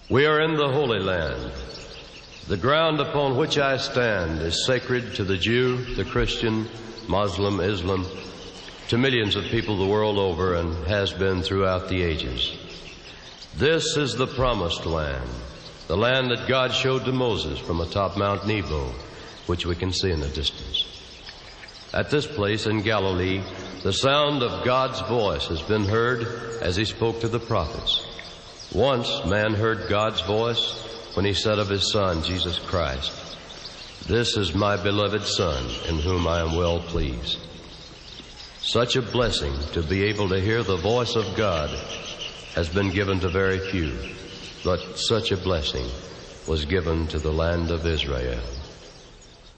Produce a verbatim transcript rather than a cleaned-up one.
We are in the Holy Land. The ground upon which I stand is sacred to the Jew, the Christian, Muslim, Islam, to millions of people the world over, and has been throughout the ages. This is the Promised Land, the land that God showed to Moses from atop Mount Nebo, which we can see in the distance. At this place in Galilee, the sound of God's voice has been heard as he spoke to the prophets. Once man heard God's voice when he said of his Son, Jesus Christ, "This is my beloved Son, in whom I am well pleased." Such a blessing to be able to hear the voice of God has been given to very few, but such a blessing was given to the land of Israel.